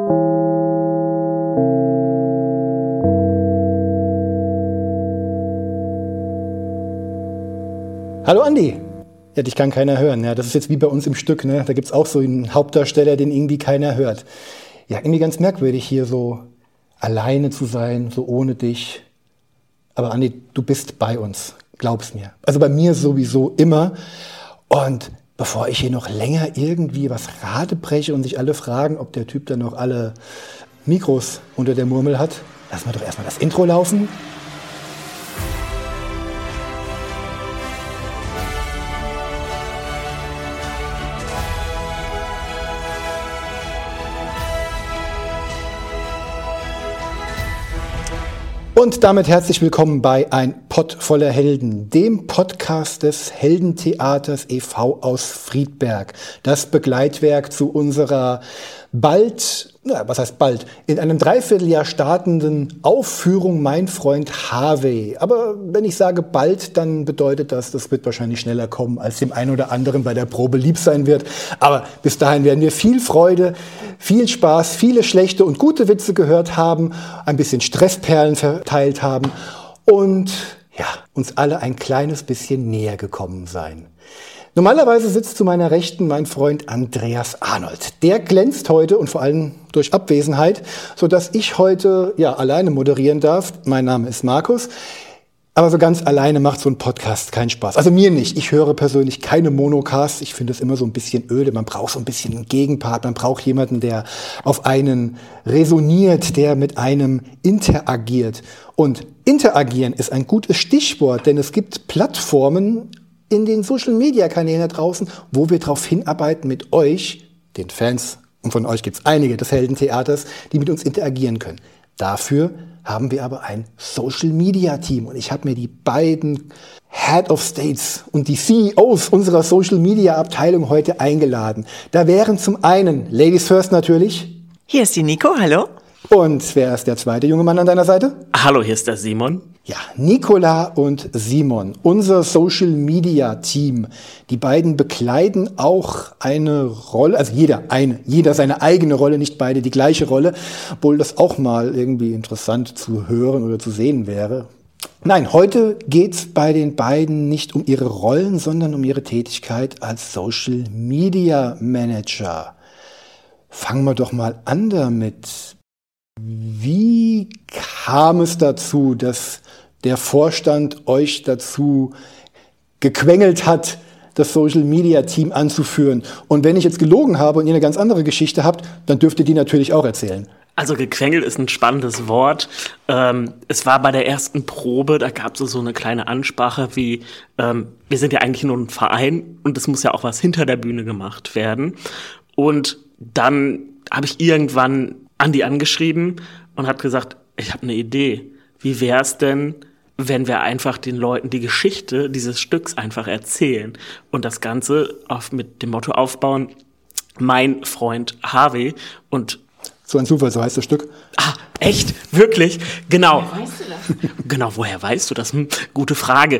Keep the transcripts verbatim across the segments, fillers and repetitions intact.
Hallo Andi. Ja, dich kann keiner hören. Ja, das ist jetzt wie bei uns im Stück. Ne? Da gibt es auch so einen Hauptdarsteller, den irgendwie keiner hört. Ja, irgendwie ganz merkwürdig hier so alleine zu sein, so ohne dich. Aber Andi, du bist bei uns, glaub's mir. Also bei mir sowieso immer. Und bevor ich hier noch länger irgendwie was radebreche und sich alle fragen, ob der Typ dann noch alle Mikros unter der Murmel hat, lassen wir doch erstmal das Intro laufen. Und damit herzlich willkommen bei Ein Pott voller Helden, dem Podcast des Heldentheaters e V aus Friedberg. Das Begleitwerk zu unserer bald, na, was heißt bald, in einem Dreivierteljahr startenden Aufführung Mein Freund Harvey. Aber wenn ich sage bald, dann bedeutet das, das wird wahrscheinlich schneller kommen, als dem einen oder anderen bei der Probe lieb sein wird. Aber bis dahin werden wir viel Freude, viel Spaß, viele schlechte und gute Witze gehört haben, ein bisschen Stressperlen verteilt haben und ja, uns alle ein kleines bisschen näher gekommen sein. Normalerweise sitzt zu meiner Rechten mein Freund Andreas Arnold. Der glänzt heute und vor allem durch Abwesenheit, sodass ich heute ja alleine moderieren darf. Mein Name ist Markus. Aber so ganz alleine macht so ein Podcast keinen Spaß. Also mir nicht. Ich höre persönlich keine Monocasts. Ich finde es immer so ein bisschen öde. Man braucht so ein bisschen einen Gegenpart. Man braucht jemanden, der auf einen resoniert, der mit einem interagiert. Und interagieren ist ein gutes Stichwort, denn es gibt Plattformen in den Social-Media-Kanälen da draußen, wo wir darauf hinarbeiten mit euch, den Fans, und von euch gibt es einige des Heldentheaters, die mit uns interagieren können. Dafür haben wir aber ein Social-Media-Team und ich habe mir die beiden Head of States und die C E Os unserer Social-Media-Abteilung heute eingeladen. Da wären zum einen, Ladies First natürlich. Hier ist die Nico, hallo. Und wer ist der zweite junge Mann an deiner Seite? Hallo, hier ist der Simon. Ja, Nicola und Simon, unser Social-Media-Team. Die beiden bekleiden auch eine Rolle, also jeder eine, jeder seine eigene Rolle, nicht beide die gleiche Rolle, obwohl das auch mal irgendwie interessant zu hören oder zu sehen wäre. Nein, heute geht's bei den beiden nicht um ihre Rollen, sondern um ihre Tätigkeit als Social-Media-Manager. Fangen wir doch mal an damit. Wie kam es dazu, dass der Vorstand euch dazu gequengelt hat, das Social-Media-Team anzuführen? Und wenn ich jetzt gelogen habe und ihr eine ganz andere Geschichte habt, dann dürft ihr die natürlich auch erzählen. Also gequengelt ist ein spannendes Wort. Ähm, es war bei der ersten Probe, da gab es so eine kleine Ansprache wie, ähm, wir sind ja eigentlich nur ein Verein und es muss ja auch was hinter der Bühne gemacht werden. Und dann habe ich irgendwann Andi angeschrieben und hat gesagt, ich habe eine Idee. Wie wäre es denn, wenn wir einfach den Leuten die Geschichte dieses Stücks einfach erzählen und das Ganze auf, mit dem Motto aufbauen, Mein Freund Harvey. Und so ein Zufall, so heißt das Stück. Ah, echt? Wirklich? Genau. Woher weißt du das? Genau, woher weißt du das? Hm, gute Frage.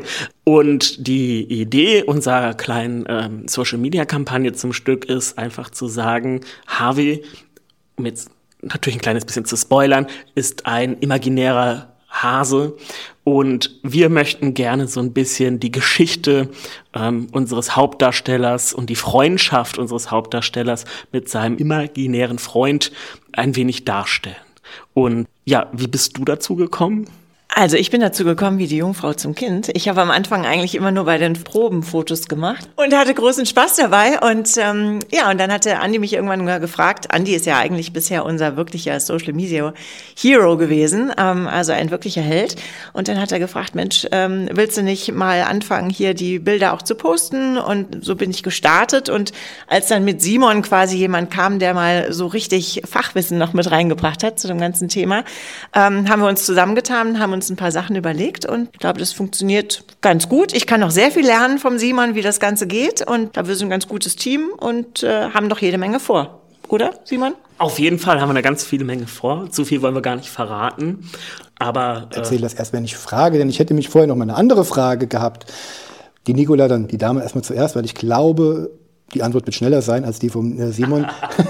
Und die Idee unserer kleinen ähm, Social-Media-Kampagne zum Stück ist einfach zu sagen, Harvey, um jetzt natürlich ein kleines bisschen zu spoilern, ist ein imaginärer Hase und wir möchten gerne so ein bisschen die Geschichte ähm, unseres Hauptdarstellers und die Freundschaft unseres Hauptdarstellers mit seinem imaginären Freund ein wenig darstellen. Und ja, wie bist du dazu gekommen? Also ich bin dazu gekommen wie die Jungfrau zum Kind. Ich habe am Anfang eigentlich immer nur bei den Proben Fotos gemacht und hatte großen Spaß dabei. Und ähm, ja, und dann hatte Andi mich irgendwann mal gefragt. Andi ist ja eigentlich bisher unser wirklicher Social Media Hero gewesen, ähm, also ein wirklicher Held. Und dann hat er gefragt, Mensch, ähm, willst du nicht mal anfangen, hier die Bilder auch zu posten? Und so bin ich gestartet. Und als dann mit Simon quasi jemand kam, der mal so richtig Fachwissen noch mit reingebracht hat zu dem ganzen Thema, ähm, haben wir uns zusammengetan, haben uns ein paar Sachen überlegt und ich glaube, das funktioniert ganz gut. Ich kann noch sehr viel lernen vom Simon, wie das Ganze geht und da wir sind ein ganz gutes Team und äh, haben doch jede Menge vor. Oder, Simon? Auf jeden Fall haben wir eine ganz viele Menge vor. Zu viel wollen wir gar nicht verraten. Aber äh erzähl das erst, wenn ich frage, denn ich hätte mich vorher noch mal eine andere Frage gehabt. Die Nicola, dann die Dame erstmal zuerst, weil ich glaube, die Antwort wird schneller sein als die von äh, Simon.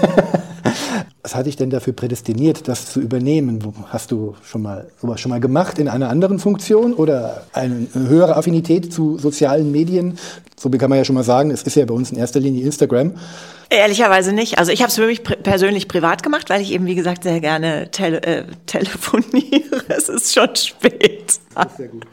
Was hat dich denn dafür prädestiniert, das zu übernehmen? Hast du schon mal sowas schon mal gemacht in einer anderen Funktion oder eine höhere Affinität zu sozialen Medien? So kann man ja schon mal sagen, es ist ja bei uns in erster Linie Instagram. Ehrlicherweise nicht. Also ich habe es für mich pr- persönlich privat gemacht, weil ich eben, wie gesagt, sehr gerne tele- äh, telefoniere. Es ist schon spät. Das ist sehr gut.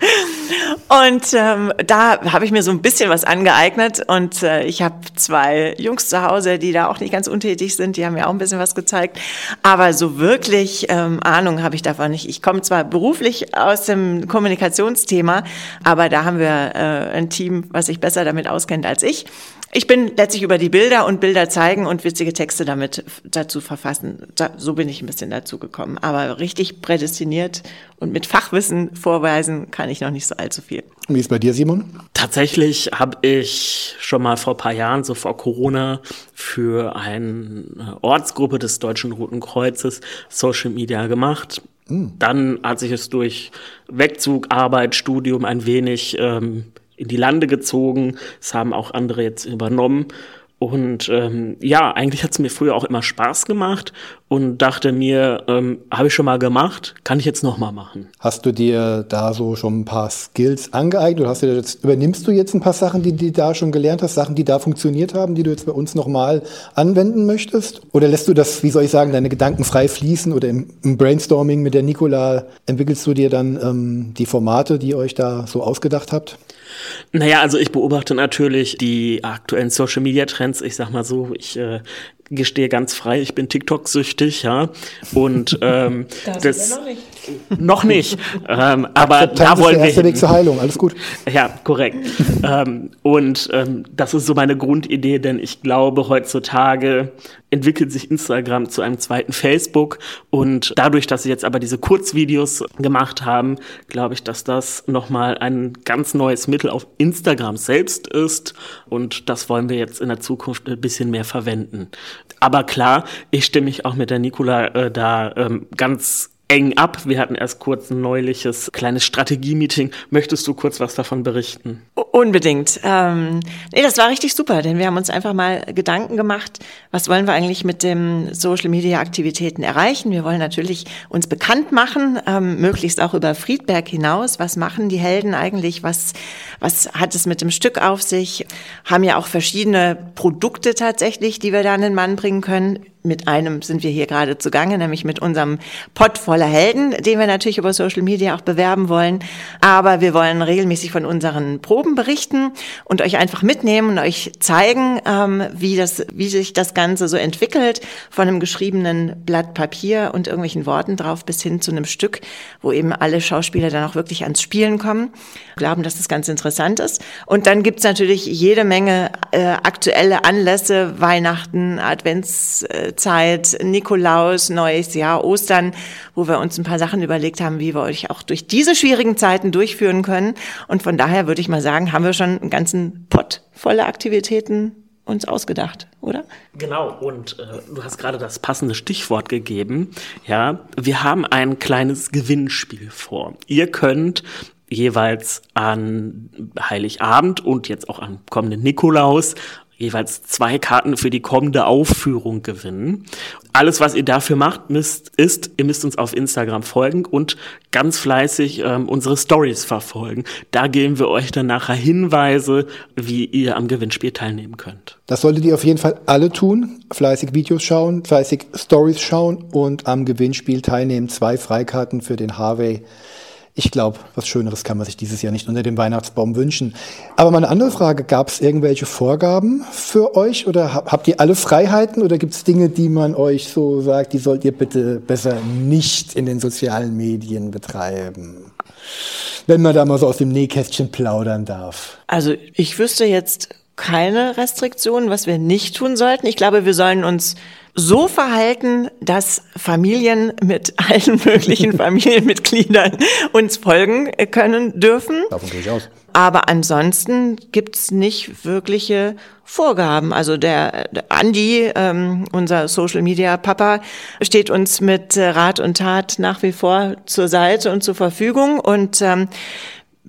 Und ähm, da habe ich mir so ein bisschen was angeeignet und äh, ich habe zwei Jungs zu Hause, die da auch nicht ganz untätig sind, die haben mir auch ein bisschen was gezeigt, aber so wirklich ähm, Ahnung habe ich davon nicht. Ich komme zwar beruflich aus dem Kommunikationsthema, aber da haben wir äh, ein Team, was sich besser damit auskennt als ich. Ich bin letztlich über die Bilder und Bilder zeigen und witzige Texte damit dazu verfassen. Da, so bin ich ein bisschen dazu gekommen. Aber richtig prädestiniert und mit Fachwissen vorweisen kann ich noch nicht so allzu viel. Wie ist es bei dir, Simon? Tatsächlich habe ich schon mal vor ein paar Jahren, so vor Corona, für eine Ortsgruppe des Deutschen Roten Kreuzes Social Media gemacht. Mhm. Dann hat sich es durch Wegzug, Arbeit, Studium ein wenig ähm, in die Lande gezogen. Das haben auch andere jetzt übernommen. Und ähm, ja, eigentlich hat es mir früher auch immer Spaß gemacht und dachte mir, ähm, habe ich schon mal gemacht, kann ich jetzt noch mal machen. Hast du dir da so schon ein paar Skills angeeignet? Oder hast du jetzt, übernimmst du jetzt ein paar Sachen, die du da schon gelernt hast, Sachen, die da funktioniert haben, die du jetzt bei uns noch mal anwenden möchtest? Oder lässt du das, wie soll ich sagen, deine Gedanken frei fließen? Oder im, im Brainstorming mit der Nicola entwickelst du dir dann ähm, die Formate, die ihr euch da so ausgedacht habt? Naja, also ich beobachte natürlich die aktuellen Social-Media-Trends. Ich sag mal so, ich äh, gestehe ganz frei, ich bin TikTok-süchtig, ja. Und ähm, das, das noch nicht. Noch nicht. ähm, aber da wollen wir. Das ist der erste Weg zur Heilung, alles gut. Ja, korrekt. ähm, und ähm, das ist so meine Grundidee, denn ich glaube, heutzutage entwickelt sich Instagram zu einem zweiten Facebook und dadurch, dass sie jetzt aber diese Kurzvideos gemacht haben, glaube ich, dass das nochmal ein ganz neues Mittel auf Instagram selbst ist und das wollen wir jetzt in der Zukunft ein bisschen mehr verwenden. Aber klar, ich stimme mich auch mit der Nicola äh, da ähm, ganz eng ab. Wir hatten erst kurz ein neuliches kleines Strategie-Meeting. Möchtest du kurz was davon berichten? Unbedingt. Ähm, nee, das war richtig super, denn wir haben uns einfach mal Gedanken gemacht, was wollen wir eigentlich mit den Social-Media-Aktivitäten erreichen? Wir wollen natürlich uns bekannt machen, ähm, möglichst auch über Friedberg hinaus. Was machen die Helden eigentlich? Was, was hat es mit dem Stück auf sich? Haben ja auch verschiedene Produkte tatsächlich, die wir da an den Mann bringen können. Mit einem sind wir hier gerade zugange, nämlich mit unserem Pott voller Helden, den wir natürlich über Social Media auch bewerben wollen. Aber wir wollen regelmäßig von unseren Proben berichten und euch einfach mitnehmen und euch zeigen, ähm, wie das, wie sich das Ganze so entwickelt, von einem geschriebenen Blatt Papier und irgendwelchen Worten drauf bis hin zu einem Stück, wo eben alle Schauspieler dann auch wirklich ans Spielen kommen. Wir glauben, dass das ganz interessant ist. Und dann gibt's natürlich jede Menge äh, aktuelle Anlässe, Weihnachten, Advents äh, Zeit, Nikolaus, Neues Jahr, Ostern, wo wir uns ein paar Sachen überlegt haben, wie wir euch auch durch diese schwierigen Zeiten durchführen können. Und von daher würde ich mal sagen, haben wir schon einen ganzen Pott voller Aktivitäten uns ausgedacht, oder? Genau, und äh, du hast gerade das passende Stichwort gegeben. Ja, wir haben ein kleines Gewinnspiel vor. Ihr könnt jeweils an Heiligabend und jetzt auch am kommenden Nikolaus jeweils zwei Karten für die kommende Aufführung gewinnen. Alles, was ihr dafür macht, müsst, ist, ihr müsst uns auf Instagram folgen und ganz fleißig ähm, unsere Stories verfolgen. Da geben wir euch dann nachher Hinweise, wie ihr am Gewinnspiel teilnehmen könnt. Das solltet ihr auf jeden Fall alle tun. Fleißig Videos schauen, fleißig Stories schauen und am Gewinnspiel teilnehmen. Zwei Freikarten für den Harvey. Ich glaube, was Schöneres kann man sich dieses Jahr nicht unter dem Weihnachtsbaum wünschen. Aber mal eine andere Frage, gab es irgendwelche Vorgaben für euch oder habt ihr alle Freiheiten oder gibt es Dinge, die man euch so sagt, die sollt ihr bitte besser nicht in den sozialen Medien betreiben? Wenn man da mal so aus dem Nähkästchen plaudern darf. Also ich wüsste jetzt keine Restriktionen, was wir nicht tun sollten. Ich glaube, wir sollen uns so verhalten, dass Familien mit allen möglichen Familienmitgliedern uns folgen können dürfen. Davon gehe ich aus. Aber ansonsten gibt's nicht wirkliche Vorgaben. Also der, der Andi, ähm, unser Social-Media-Papa, steht uns mit Rat und Tat nach wie vor zur Seite und zur Verfügung. Und ähm,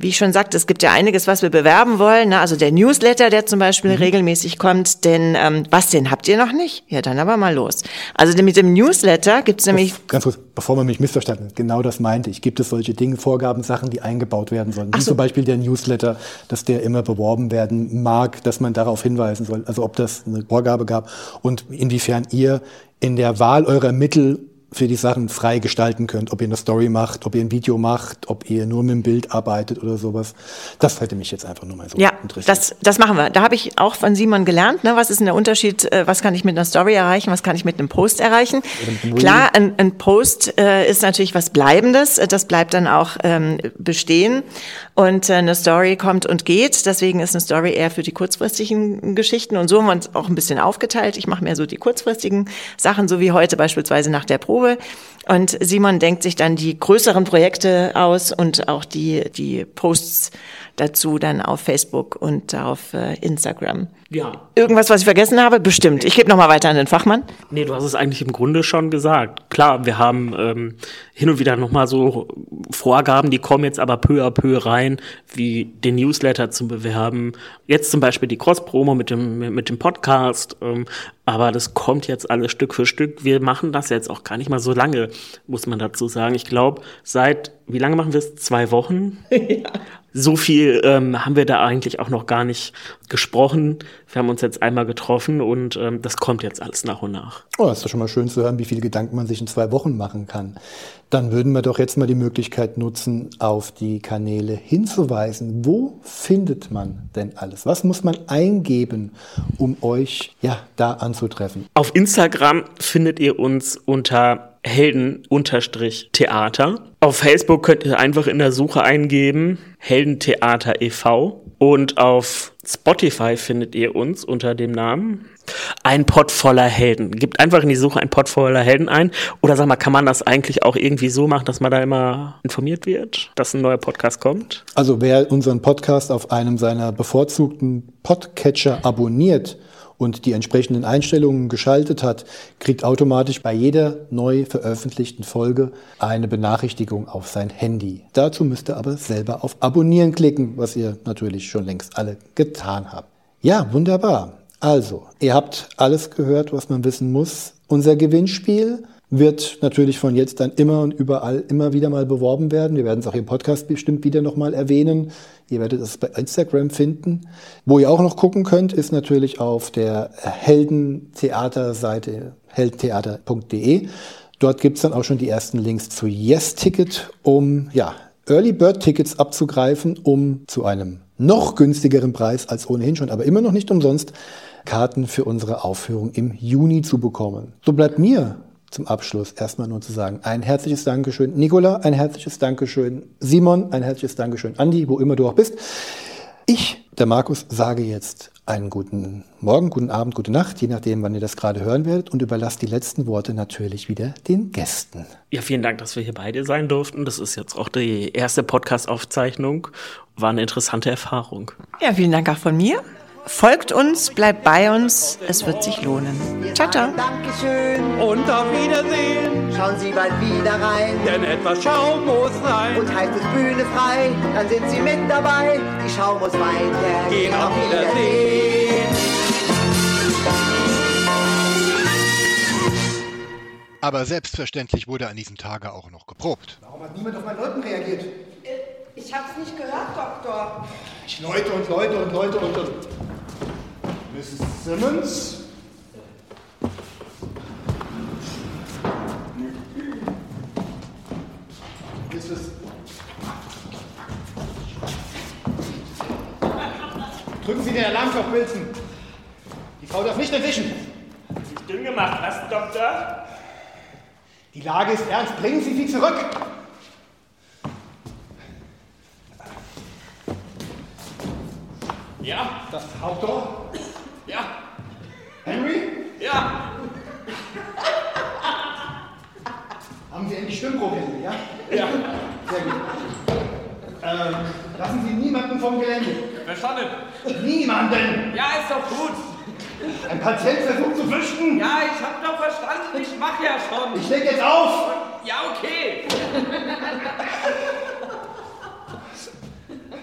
wie ich schon sagte, es gibt ja einiges, was wir bewerben wollen. Ne? Also der Newsletter, der zum Beispiel mhm. regelmäßig kommt. Denn ähm, was, den habt ihr noch nicht? Ja, dann aber mal los. Also mit dem Newsletter gibt's nämlich... Das, ganz kurz, bevor man mich missverstanden hat, genau das meinte ich. Gibt es solche Dinge, Vorgaben, Sachen, die eingebaut werden sollen? Wie so. Zum Beispiel der Newsletter, dass der immer beworben werden mag, dass man darauf hinweisen soll. Also ob das eine Vorgabe gab und inwiefern ihr in der Wahl eurer Mittel für die Sachen frei gestalten könnt, ob ihr eine Story macht, ob ihr ein Video macht, ob ihr nur mit dem Bild arbeitet oder sowas. Das hätte mich jetzt einfach nur mal so ja, interessiert. Ja, das, das machen wir. Da habe ich auch von Simon gelernt, ne? Was ist denn der Unterschied, was kann ich mit einer Story erreichen, was kann ich mit einem Post erreichen? Klar, ein, ein Post äh, ist natürlich was Bleibendes, das bleibt dann auch ähm, bestehen und äh, eine Story kommt und geht, deswegen ist eine Story eher für die kurzfristigen Geschichten und so haben wir uns auch ein bisschen aufgeteilt. Ich mache mehr so die kurzfristigen Sachen, so wie heute beispielsweise nach der Probe. Und Simon denkt sich dann die größeren Projekte aus und auch die, die Posts dazu dann auf Facebook und auf äh, Instagram. Ja. Irgendwas, was ich vergessen habe? Bestimmt. Ich gebe nochmal weiter an den Fachmann. Nee, du hast es eigentlich im Grunde schon gesagt. Klar, wir haben ähm, hin und wieder nochmal so Vorgaben, die kommen jetzt aber peu à peu rein, wie den Newsletter zu bewerben. Jetzt zum Beispiel die Cross-Promo mit dem, mit dem Podcast. Ähm, aber das kommt jetzt alles Stück für Stück. Wir machen das jetzt auch gar nicht mal so lange, muss man dazu sagen. Ich glaube, seit, wie lange machen wir es? Zwei Wochen? Ja. So viel ähm, haben wir da eigentlich auch noch gar nicht gesprochen. Wir haben uns jetzt einmal getroffen und ähm, das kommt jetzt alles nach und nach. Oh, das ist doch schon mal schön zu hören, wie viele Gedanken man sich in zwei Wochen machen kann. Dann würden wir doch jetzt mal die Möglichkeit nutzen, auf die Kanäle hinzuweisen. Wo findet man denn alles? Was muss man eingeben, um euch ja da anzutreffen? Auf Instagram findet ihr uns unter Helden-Theater. Auf Facebook könnt ihr einfach in der Suche eingeben Heldentheater e V und auf Spotify findet ihr uns unter dem Namen Ein Pott voller Helden. Gebt einfach in die Suche Ein Pott voller Helden ein. Oder sag mal, kann man das eigentlich auch irgendwie so machen, dass man da immer informiert wird, dass ein neuer Podcast kommt? Also wer unseren Podcast auf einem seiner bevorzugten Podcatcher abonniert und die entsprechenden Einstellungen geschaltet hat, kriegt automatisch bei jeder neu veröffentlichten Folge eine Benachrichtigung auf sein Handy. Dazu müsst ihr aber selber auf Abonnieren klicken, was ihr natürlich schon längst alle getan habt. Ja, wunderbar. Also, ihr habt alles gehört, was man wissen muss. Unser Gewinnspiel wird natürlich von jetzt an immer und überall immer wieder mal beworben werden. Wir werden es auch im Podcast bestimmt wieder nochmal erwähnen. Ihr werdet es bei Instagram finden. Wo ihr auch noch gucken könnt, ist natürlich auf der Heldentheater-Seite heldentheater punkt de. Dort gibt es dann auch schon die ersten Links zu Yes-Ticket, um ja, Early-Bird-Tickets abzugreifen, um zu einem noch günstigeren Preis als ohnehin schon, aber immer noch nicht umsonst, Karten für unsere Aufführung im Juni zu bekommen. So bleibt mir zum Abschluss erstmal nur zu sagen, ein herzliches Dankeschön, Nicola, ein herzliches Dankeschön, Simon, ein herzliches Dankeschön, Andi, wo immer du auch bist. Ich, der Markus, sage jetzt einen guten Morgen, guten Abend, gute Nacht, je nachdem, wann ihr das gerade hören werdet, und überlasst die letzten Worte natürlich wieder den Gästen. Ja, vielen Dank, dass wir hier beide sein durften. Das ist jetzt auch die erste Podcast-Aufzeichnung. War eine interessante Erfahrung. Ja, vielen Dank auch von mir. Folgt uns, bleibt bei uns, es wird sich lohnen. Ciao, ciao. Dankeschön Und auf Wiedersehen, Schauen Sie bald wieder rein. denn etwas Schaum muss rein. Und heißt es Bühne frei, dann sind Sie mit dabei. Die Schau muss weitergehen. Gehen auf Wiedersehen. Aber selbstverständlich wurde an diesem Tage auch noch geprobt. Warum hat niemand auf meinen Leuten reagiert? Ich hab's nicht gehört, Doktor. Ich Leute und Leute und Leute und... und. Misses Simmons? Misses Drücken Sie den Alarmknopf, Wilson. Die Frau darf nicht entwischen. Nicht dünn gemacht, was, Doktor? Die Lage ist ernst. Bringen Sie sie zurück. Ja, Das Hauptrohr. ja, Henry? ja. Haben Sie endlich Stimmbruch, Henry, ja? Ja. Sehr gut. Ähm, lassen Sie niemanden vom Gelände. Verstanden? Niemanden! Ja, ist doch gut. Ein Patient versucht zu flüchten. Ja, ich hab doch verstanden. Ich mach ja schon. Ich leg jetzt auf. Ja, okay.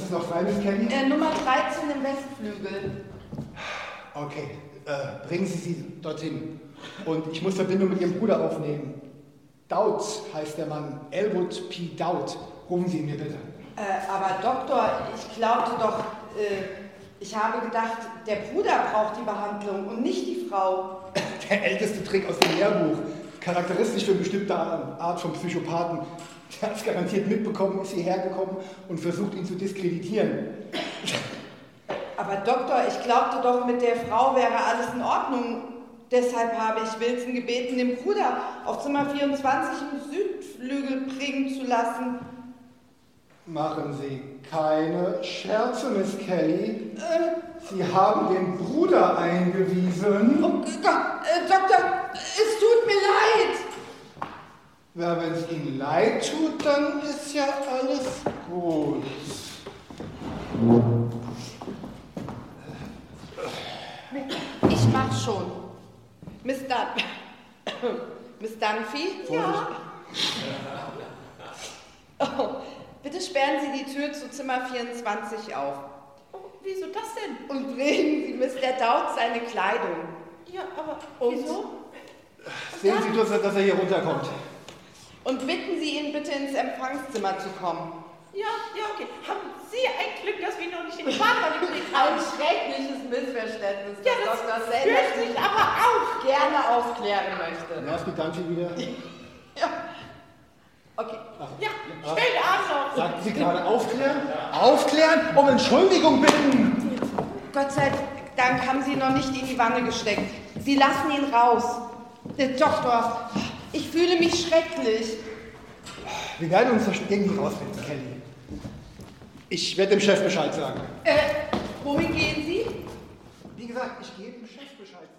ist noch frei, Miss Kelly? Äh, Nummer dreizehn im Westflügel. Okay, äh, bringen Sie sie dorthin. Und ich muss Verbindung mit Ihrem Bruder aufnehmen. Dowd heißt der Mann, Elwood P. Dowd. Rufen Sie ihn mir bitte. Äh, aber Doktor, ich glaubte doch, äh, ich habe gedacht, der Bruder braucht die Behandlung und nicht die Frau. Der älteste Trick aus dem Lehrbuch. Charakteristisch für eine bestimmte Art von Psychopathen. Der hat es garantiert mitbekommen, ist hierher gekommen und versucht, ihn zu diskreditieren. Aber Doktor, ich glaubte doch, mit der Frau wäre alles in Ordnung. Deshalb habe ich Wilson gebeten, den Bruder auf Zimmer vierundzwanzig im Südflügel bringen zu lassen. Machen Sie keine Scherze, Miss Kelly. Äh, Sie haben den Bruder eingewiesen. Oh Gott, äh, Doktor, es tut mir leid. Ja, wenn es Ihnen leid tut, dann ist ja alles gut. Ich mach schon. Miss Dun Miss Dunphy? Ja. Oh, bitte sperren Sie die Tür zu Zimmer vierundzwanzig auf. Oh, wieso das denn? Und bringen Sie Mister Dowd seine Kleidung. Ja, aber Und wieso? Sehen Sie, dass er, dass er hier runterkommt. Und bitten Sie ihn bitte ins Empfangszimmer zu kommen. Ja, ja, okay. Haben Sie ein Glück, dass wir noch nicht in die Badewanne gelegt haben? Ein schreckliches Missverständnis, Ja, das das Doktor fürchte Sellers ich aber auch. gerne aufklären möchte. Nervt die Dante wieder? Ja. Okay. Ja, stell den Arm noch. Sagten Sie gerade aufklären? Aufklären? Um Entschuldigung bitten! Gott sei Dank haben Sie ihn noch nicht in die Wanne gesteckt. Sie lassen ihn raus. Der Doktor, ich fühle mich schrecklich. Wir werden uns das irgendwie rausfinden, Kelly. Ich werde dem Chef Bescheid sagen. Äh, wohin gehen Sie? Wie gesagt, ich gebe dem Chef Bescheid.